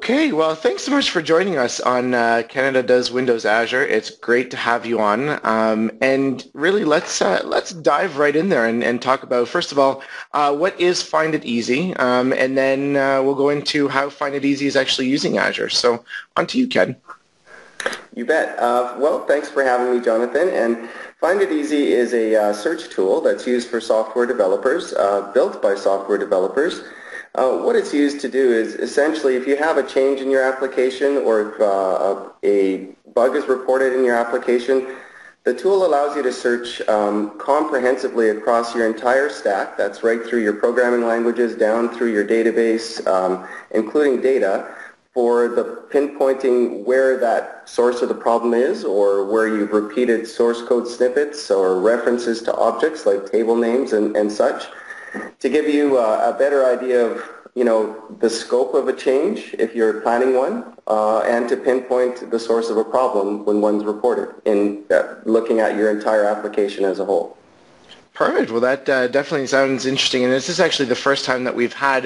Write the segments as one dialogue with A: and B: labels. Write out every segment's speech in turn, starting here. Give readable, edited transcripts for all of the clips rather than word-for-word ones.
A: Okay, well, thanks so much for joining us on Canada Does Windows Azure. It's great to have you on, and really let's dive right in there and talk about, first of all, what is Find It Easy, and then we'll go into how Find It Easy is actually using Azure. So on to you, Ken.
B: You bet. Well, thanks for having me, Jonathan. And Find It Easy is a search tool that's used for software developers, built by software developers. What it's used to do is essentially if you have a change in your application or if a bug is reported in your application, the tool allows you to search comprehensively across your entire stack. That's right through your programming languages, down through your database, including data, for the pinpointing where that source of the problem is or where you've repeated source code snippets or references to objects like table names and such, to give you a better idea of the scope of a change if you're planning one, and to pinpoint the source of a problem when one's reported in looking at your entire application as a whole.
A: Perfect. Well, that definitely sounds interesting, and this is actually the first time that we've had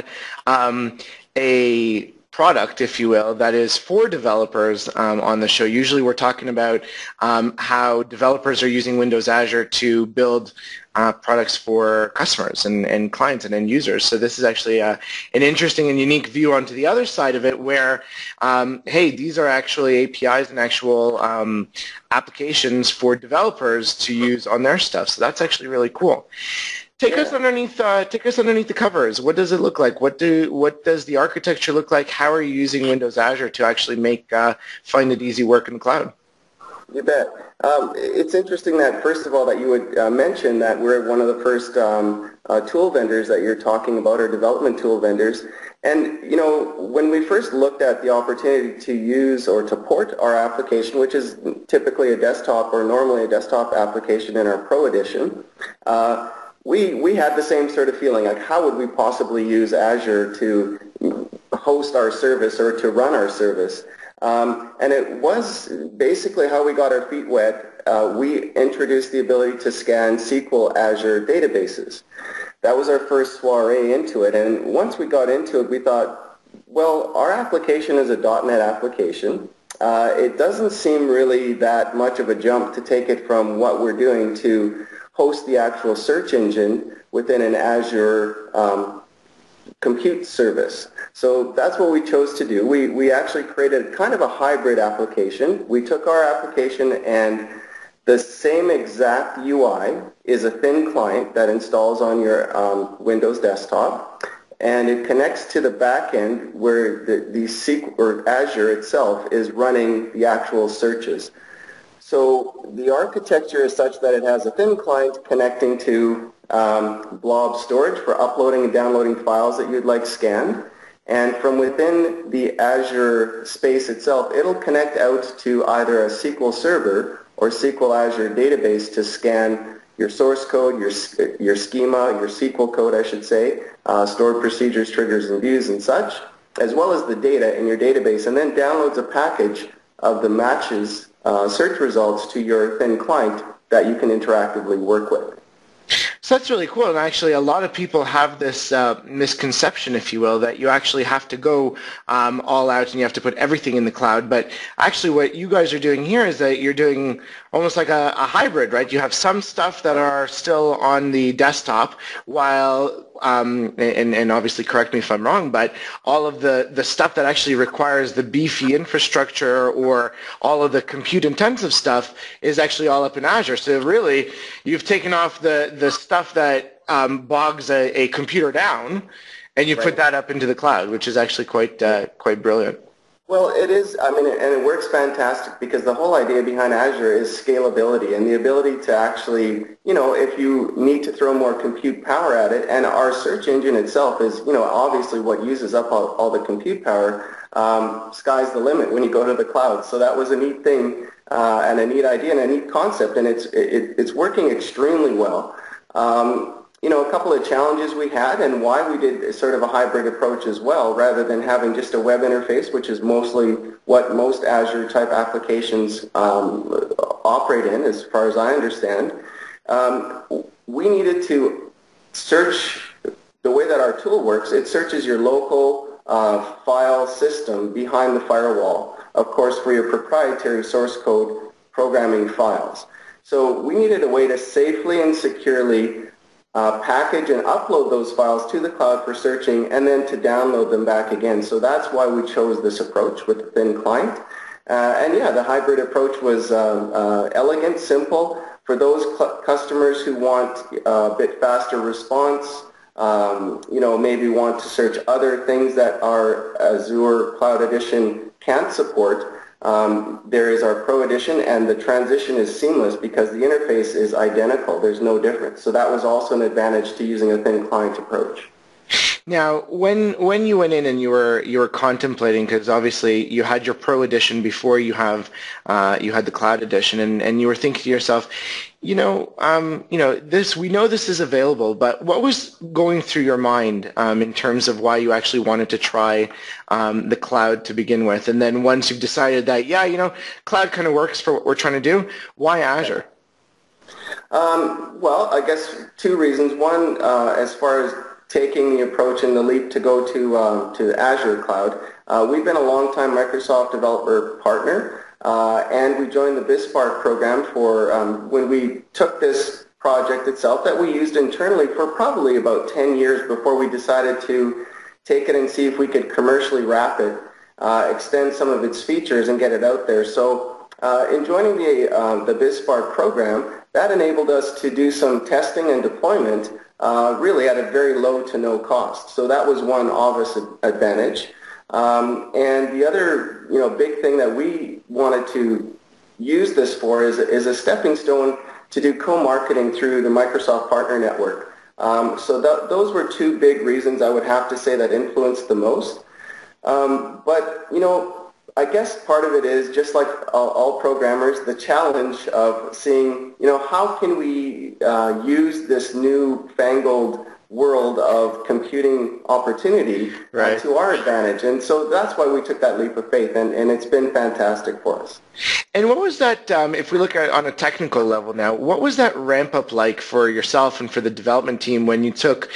A: a product, if you will, that is for developers on the show. Usually we're talking about how developers are using Windows Azure to build products for customers and clients and end users. So this is actually an interesting and unique view onto the other side of it where, hey, these are actually APIs and actual applications for developers to use on their stuff. So that's actually really cool. Take us underneath the covers. What does it look like? What does the architecture look like? How are you using Windows Azure to actually make Find It Easy work in the cloud?
B: You bet. It's interesting that, first of all, that you would mention that we're one of the first tool vendors that you're talking about, or development tool vendors. And, when we first looked at the opportunity to use or to port our application, which is typically a desktop or normally a desktop application in our Pro Edition, we had the same sort of feeling, like how would we possibly use Azure to host our service or to run our service? And it was basically how we got our feet wet. We introduced the ability to scan SQL Azure databases. That was our first soiree into it, and once we got into it, we thought, well, our application is a .NET application. It doesn't seem really that much of a jump to take it from what we're doing to host the actual search engine within an Azure compute service. So that's what we chose to do. We actually created kind of a hybrid application. We took our application, and the same exact UI is a thin client that installs on your Windows desktop, and it connects to the back end where the SQL, or Azure itself, is running the actual searches. So the architecture is such that it has a thin client connecting to blob storage for uploading and downloading files that you'd like scanned. And from within the Azure space itself, it'll connect out to either a SQL Server or SQL Azure database to scan your source code, your schema, your SQL code, I should say, stored procedures, triggers, and views and such, as well as the data in your database, and then downloads a package of the matches search results to your thin client that you can interactively work with.
A: So that's really cool, and actually a lot of people have this misconception, if you will, that you actually have to go all out and you have to put everything in the cloud, but actually what you guys are doing here is that you're doing almost like a hybrid, right? You have some stuff that are still on the desktop while, and obviously correct me if I'm wrong, but all of the stuff that actually requires the beefy infrastructure or all of the compute-intensive stuff is actually all up in Azure. So really, you've taken off the stuff that bogs a computer down, and you put that up into the cloud, which is actually quite brilliant.
B: Well, it is, and it works fantastic because the whole idea behind Azure is scalability and the ability to actually, if you need to throw more compute power at it, and our search engine itself is, obviously what uses up all the compute power, sky's the limit when you go to the cloud. So that was a neat thing and a neat idea and a neat concept, and it's working extremely well. A couple of challenges we had and why we did sort of a hybrid approach as well, rather than having just a web interface, which is mostly what most Azure type applications operate in, as far as I understand. We needed to search the way that our tool works. It searches your local file system behind the firewall, of course, for your proprietary source code programming files. So we needed a way to safely and securely package and upload those files to the cloud for searching and then to download them back again. So that's why we chose this approach with the thin client. And yeah, the hybrid approach was elegant, simple. For those customers who want a bit faster response, maybe want to search other things that our Azure Cloud Edition can't support, there is our Pro Edition, and the transition is seamless because the interface is identical. There's no difference. So that was also an advantage to using a thin client approach.
A: Now, when you went in and you were contemplating, because obviously you had your Pro Edition before you had the Cloud Edition, and you were thinking to yourself, we know this is available, but what was going through your mind in terms of why you actually wanted to try the cloud to begin with, and then once you've decided that cloud kind of works for what we're trying to do, why Azure?
B: Well, I guess two reasons. One, as far as taking the approach and the leap to go to Azure Cloud. We've been a long-time Microsoft developer partner, and we joined the BizSpark program for when we took this project itself that we used internally for probably about 10 years before we decided to take it and see if we could commercially wrap it, extend some of its features and get it out there. So in joining the BizSpark program, that enabled us to do some testing and deployment really at a very low to no cost. So that was one obvious advantage. And the other, big thing that we wanted to use this for is a stepping stone to do co-marketing through the Microsoft Partner Network. So those were two big reasons I would have to say that influenced the most. But, I guess part of it is, just like all programmers, the challenge of seeing, how can we use this new fangled world of computing opportunity to our advantage. And so that's why we took that leap of faith, and it's been fantastic for us.
A: And what was that, if we look at it on a technical level now, what was that ramp up like for yourself and for the development team when you took,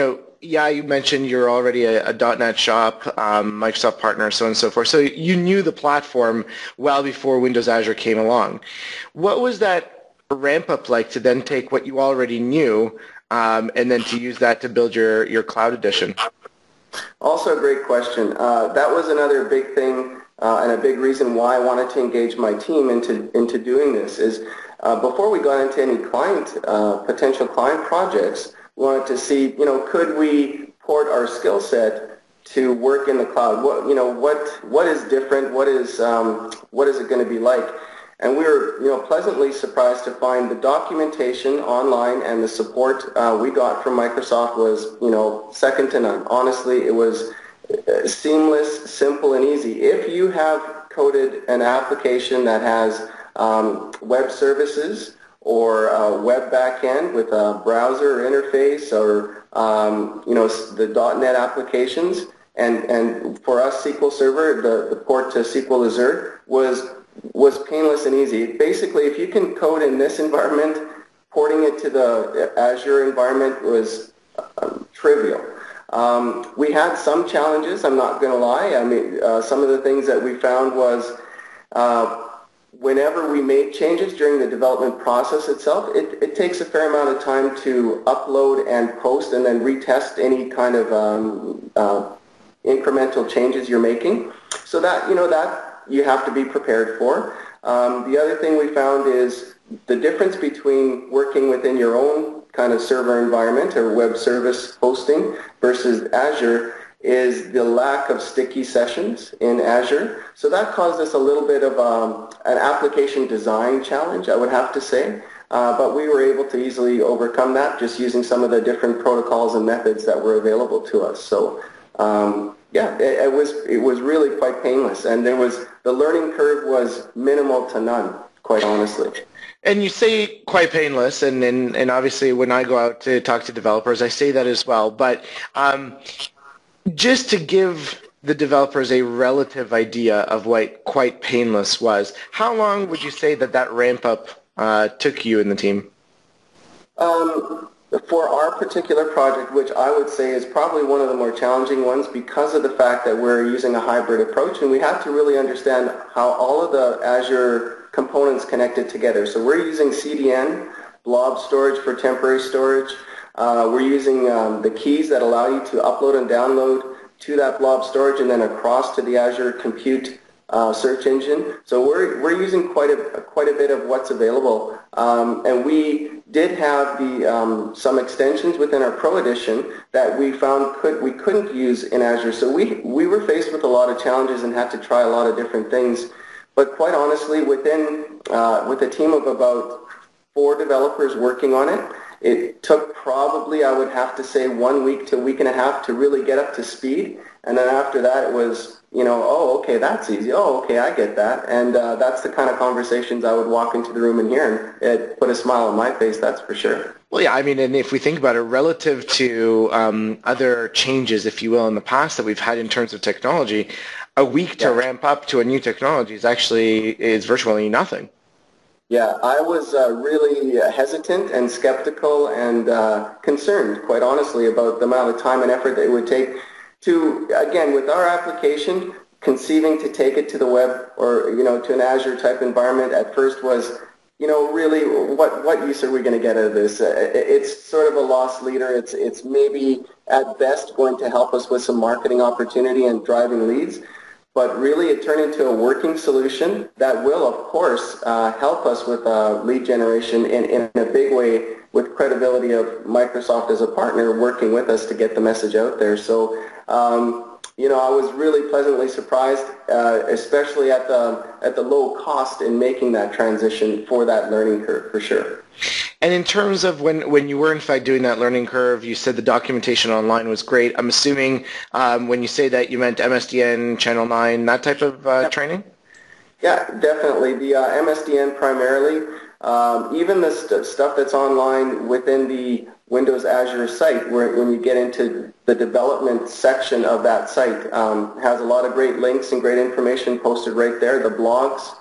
A: you mentioned you're already a .NET shop, Microsoft partner, so on and so forth. So you knew the platform well before Windows Azure came along. What was that ramp up like to then take what you already knew and then to use that to build your Cloud Edition?
B: Also a great question. That was another big thing and a big reason why I wanted to engage my team into doing this is before we got into any potential client projects, we wanted to see, could we port our skill set to work in the cloud? What is different? What is it going to be like? And we were, pleasantly surprised to find the documentation online and the support we got from Microsoft was, second to none. Honestly, it was seamless, simple, and easy. If you have coded an application that has web services or a web backend with a browser interface or, the .NET applications, and for us, SQL Server, the port to SQL Azure was painless and easy. Basically, if you can code in this environment, porting it to the Azure environment was trivial. We had some challenges, I'm not going to lie. I mean, some of the things that we found was whenever we made changes during the development process itself, it takes a fair amount of time to upload and post and then retest any kind of incremental changes you're making. So that you have to be prepared for. The other thing we found is the difference between working within your own kind of server environment or web service hosting versus Azure is the lack of sticky sessions in Azure. So that caused us a little bit of an application design challenge, I would have to say. But we were able to easily overcome that just using some of the different protocols and methods that were available to us. So it was really quite painless, and the learning curve was minimal to none, quite honestly.
A: And you say quite painless, and obviously when I go out to talk to developers, I say that as well. But just to give the developers a relative idea of what quite painless was, how long would you say that ramp up took you and the team?
B: For our particular project, which I would say is probably one of the more challenging ones because of the fact that we're using a hybrid approach, and we have to really understand how all of the Azure components connected together. So we're using CDN, blob storage for temporary storage. We're using the keys that allow you to upload and download to that blob storage and then across to the Azure Compute search engine. So we're using quite a bit of what's available, and we did have the some extensions within our Pro Edition that we found we couldn't use in Azure. So we were faced with a lot of challenges and had to try a lot of different things. But quite honestly, with a team of about 4 developers working on it, it took probably, I would have to say, 1 week to a week and a half to really get up to speed. And then after that, it was, oh, okay, that's easy. Oh, okay, I get that. And that's the kind of conversations I would walk into the room and hear, and it put a smile on my face, that's for sure.
A: Well, yeah, I mean, and if we think about it relative to other changes, if you will, in the past that we've had in terms of technology, a week to ramp up to a new technology is virtually nothing.
B: Yeah, I was really hesitant and skeptical and concerned, quite honestly, about the amount of time and effort that it would take to, again, with our application, conceiving to take it to the web or, to an Azure type environment at first was, really what use are we going to get out of this? It's sort of a lost leader. It's maybe at best going to help us with some marketing opportunity and driving leads. But really, it turned into a working solution that will, of course, help us with lead generation in a big way with credibility of Microsoft as a partner working with us to get the message out there. So, I was really pleasantly surprised, especially at the low cost in making that transition for that learning curve, for sure.
A: And in terms of when you were in fact doing that learning curve, you said the documentation online was great. I'm assuming when you say that you meant MSDN, Channel 9, that type of training?
B: Yeah, definitely. The MSDN primarily, even the stuff that's online within the Windows Azure site, when you get into the development section of that site, has a lot of great links and great information posted right there. The blogs,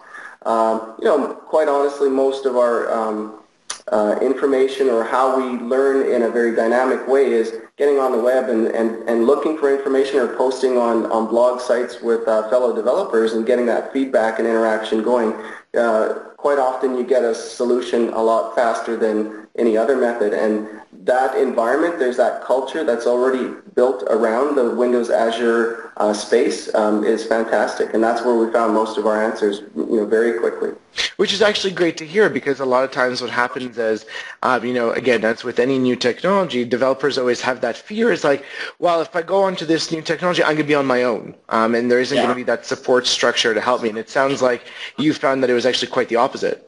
B: quite honestly, most of our information or how we learn in a very dynamic way is getting on the web and looking for information or posting on blog sites with fellow developers and getting that feedback and interaction going. Quite often you get a solution a lot faster than any other method, and that environment, there's that culture that's already built around the Windows Azure space is fantastic, and that's where we found most of our answers very quickly.
A: Which is actually great to hear, because a lot of times what happens is, again, that's with any new technology, developers always have that fear. It's like, well, if I go onto this new technology, I'm going to be on my own, and there isn't going to be that support structure to help me. And it sounds like you found that it was actually quite the opposite.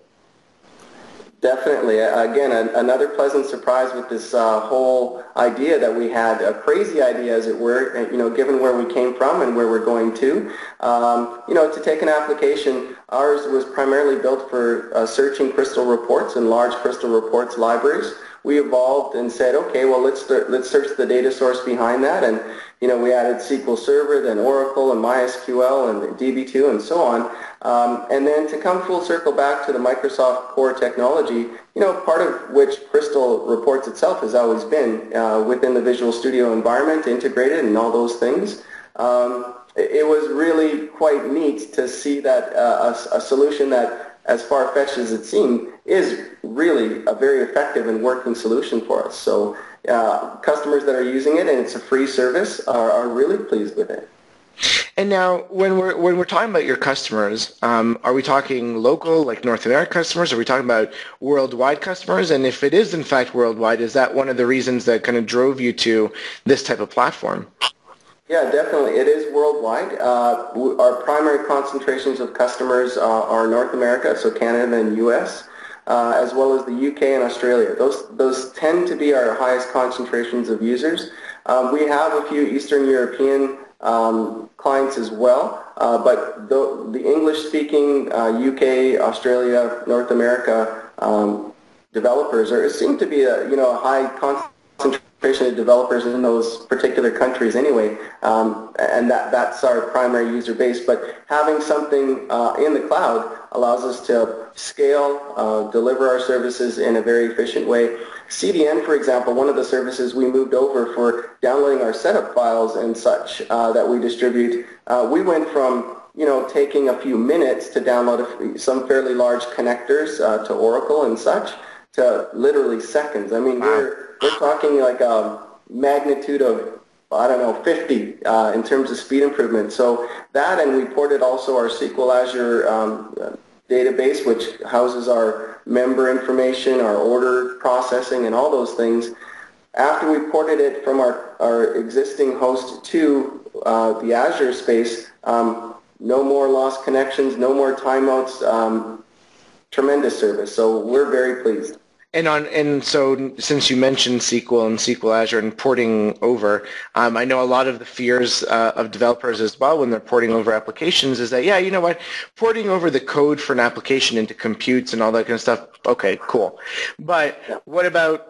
B: Definitely. Again, another pleasant surprise with this whole idea that we had, a crazy idea as it were, given where we came from and where we're going to. To take an application, ours was primarily built for searching Crystal reports and large Crystal reports libraries. We evolved and said, okay, well, let's search the data source behind that, and we added SQL Server, then Oracle and MySQL and DB2 and so on. And then to come full circle back to the Microsoft core technology, part of which Crystal Reports itself has always been within the Visual Studio environment, integrated and all those things. It was really quite neat to see that a solution that, as far-fetched as it seemed, is really a very effective and working solution for us. So customers that are using it, and it's a free service, are really pleased with it.
A: And now, when we're talking about your customers, are we talking local, like North American customers? Are we talking about worldwide customers? And if it is in fact worldwide, is that one of the reasons that kind of drove you to this type of platform?
B: Yeah, definitely. It is worldwide. Our primary concentrations of customers are North America, so Canada and U.S., as well as the UK and Australia. Those tend to be our highest concentrations of users. We have a few Eastern European clients as well, but the English-speaking UK, Australia, North America developers seem to be a high concentration of developers in those particular countries anyway, and that's our primary user base. But having something in the cloud allows us to scale, deliver our services in a very efficient way. CDN, for example, one of the services we moved over for downloading our setup files and such that we distribute, we went from taking a few minutes to download some fairly large connectors to Oracle and such to literally seconds. I mean, we're talking like a magnitude of, I don't know, 50 in terms of speed improvement. So that, and we ported also our SQL Azure database, which houses our member information, our order processing, and all those things. After we ported it from our existing host to the Azure space, no more lost connections, no more timeouts, tremendous service. So we're very pleased.
A: And so since you mentioned SQL and SQL Azure and porting over, I know a lot of the fears of developers as well when they're porting over applications is that, yeah, you know what, porting over the code for an application into computes and all that kind of stuff, okay, cool. But what about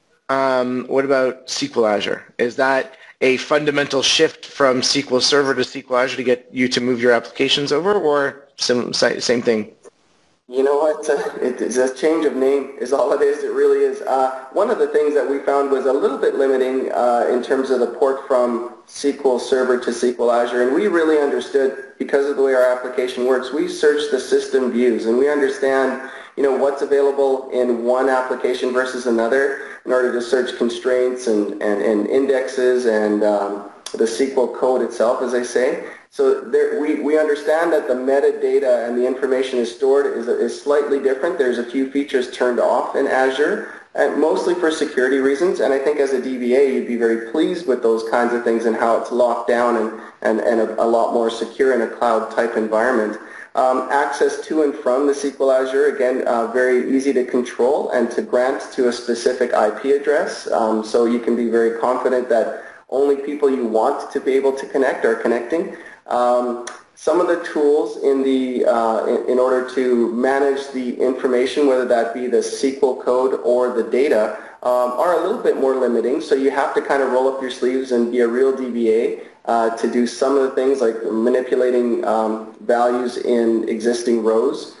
A: SQL Azure? Is that a fundamental shift from SQL Server to SQL Azure to get you to move your applications over, or same thing?
B: You know what? It's a change of name is all it is. It really is. One of the things that we found was a little bit limiting in terms of the port from SQL Server to SQL Azure, and we really understood, because of the way our application works, we search the system views, and we understand what's available in one application versus another in order to search constraints and indexes and the SQL code itself, as I say. So we understand that the metadata and the information is stored is slightly different. There's a few features turned off in Azure, and mostly for security reasons. And I think as a DBA, you'd be very pleased with those kinds of things and how it's locked down and a lot more secure in a cloud-type environment. Access to and from the SQL Azure, again, very easy to control and to grant to a specific IP address. So you can be very confident that only people you want to be able to connect are connecting. Some of the tools in order to manage the information, whether that be the SQL code or the data, are a little bit more limiting. So you have to kind of roll up your sleeves and be a real DBA to do some of the things like manipulating values in existing rows.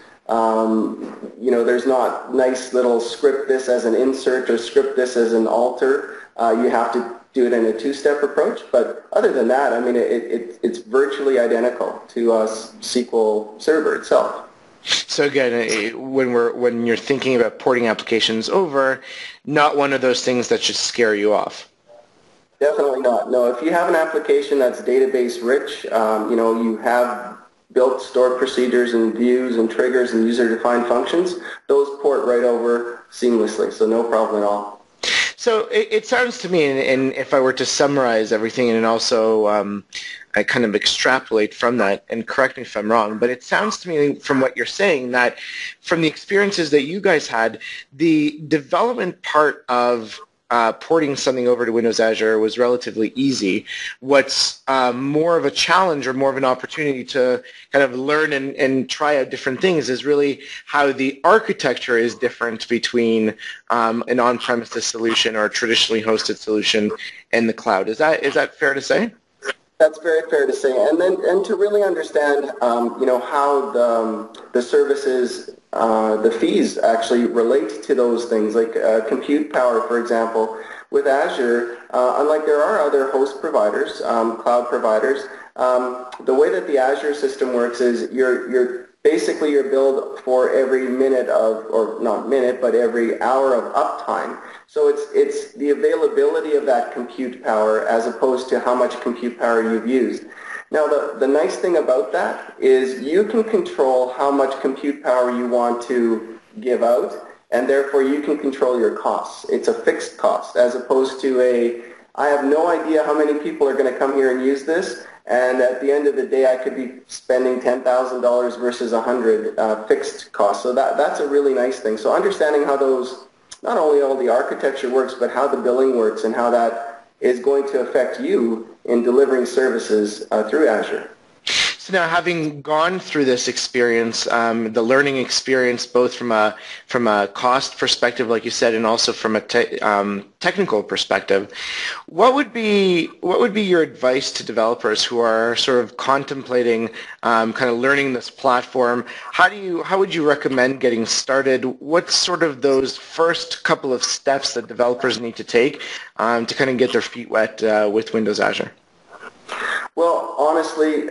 B: There's not nice little script this as an insert or script this as an alter. You have to do it in a two-step approach, but other than that, I mean, it's virtually identical to SQL Server itself.
A: So again, when you're thinking about porting applications over, not one of those things that should scare you off.
B: Definitely not. No, if you have an application that's database rich, you have built stored procedures and views and triggers and user-defined functions, those port right over seamlessly, so no problem at all.
A: So it sounds to me, and if I were to summarize everything and also I kind of extrapolate from that, and correct me if I'm wrong, but it sounds to me from what you're saying that from the experiences that you guys had, the development part of porting something over to Windows Azure was relatively easy. What's more of a challenge or more of an opportunity to kind of learn and try out different things is really how the architecture is different between an on-premises solution or a traditionally hosted solution and the cloud. Is that fair to say?
B: That's very fair to say, and to really understand, how the services, the fees actually relate to those things, like compute power, for example. With Azure, unlike there are other host providers, cloud providers, the way that the Azure system works is you're basically you're billed for every minute of, or not minute, but every hour of uptime. So it's the availability of that compute power as opposed to how much compute power you've used. Now the nice thing about that is you can control how much compute power you want to give out, and therefore you can control your costs. It's a fixed cost as opposed to I have no idea how many people are going to come here and use this, and at the end of the day I could be spending $10,000 versus $100 fixed cost. So that's a really nice thing. So understanding how those, not only all the architecture works, but how the billing works and how that is going to affect you in delivering services through Azure.
A: So now, having gone through this experience, the learning experience, both from a cost perspective, like you said, and also from a technical perspective, what would be your advice to developers who are sort of contemplating kind of learning this platform? How would you recommend getting started? What's sort of those first couple of steps that developers need to take to kind of get their feet wet with Windows Azure?
B: Well, honestly,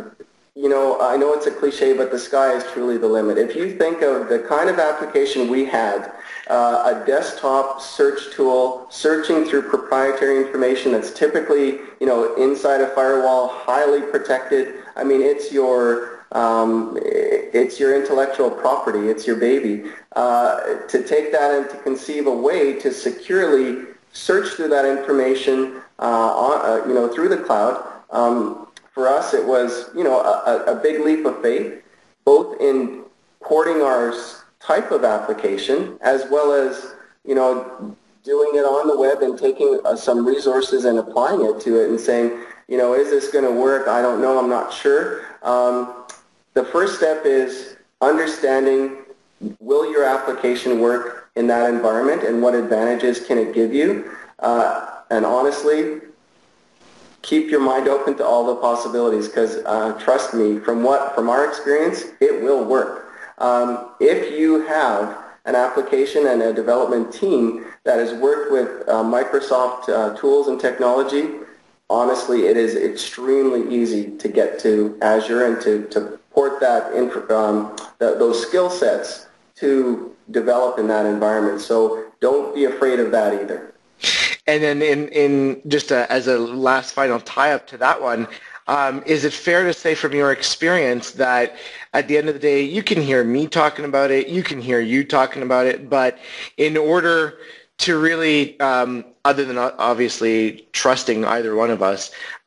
B: I know it's a cliche, but the sky is truly the limit. If you think of the kind of application we had, a desktop search tool, searching through proprietary information that's typically, inside a firewall, highly protected. I mean, it's your intellectual property, it's your baby. To take that and to conceive a way to securely search through that information, through the cloud. For us, it was, a big leap of faith, both in porting our type of application as well as, doing it on the web and taking some resources and applying it to it and saying, is this going to work? I don't know. I'm not sure. The first step is understanding, will your application work in that environment and what advantages can it give you? And honestly, keep your mind open to all the possibilities because trust me, from our experience, it will work. If you have an application and a development team that has worked with Microsoft tools and technology, honestly, it is extremely easy to get to Azure and to port those skill sets to develop in that environment. So don't be afraid of that either.
A: And then in just as a last final tie-up to that one, is it fair to say from your experience that at the end of the day, you can hear me talking about it, you can hear you talking about it, but in order to really, other than obviously trusting either one of us,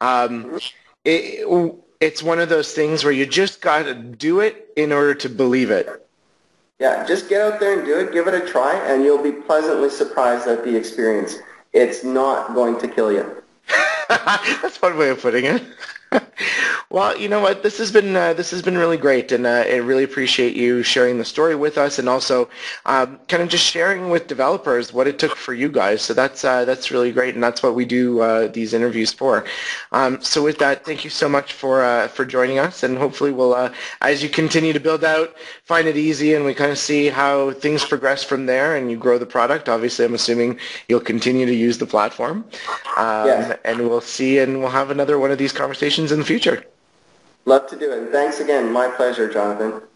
A: it's one of those things where you just got to do it in order to believe it.
B: Yeah, just get out there and do it, give it a try, and you'll be pleasantly surprised at the experience. It's not going to kill you.
A: That's one way of putting it. Well, you know what? This has been really great, and I really appreciate you sharing the story with us, and also kind of just sharing with developers what it took for you guys. So that's really great, and that's what we do these interviews for. So with that, thank you so much for joining us, and hopefully we'll, as you continue to build out, find it easy, and we kind of see how things progress from there, and you grow the product. Obviously, I'm assuming you'll continue to use the platform,
B: Yes.
A: And we'll see, and we'll have another one of these conversations in the future.
B: Love to do it. And thanks again. My pleasure, Jonathan.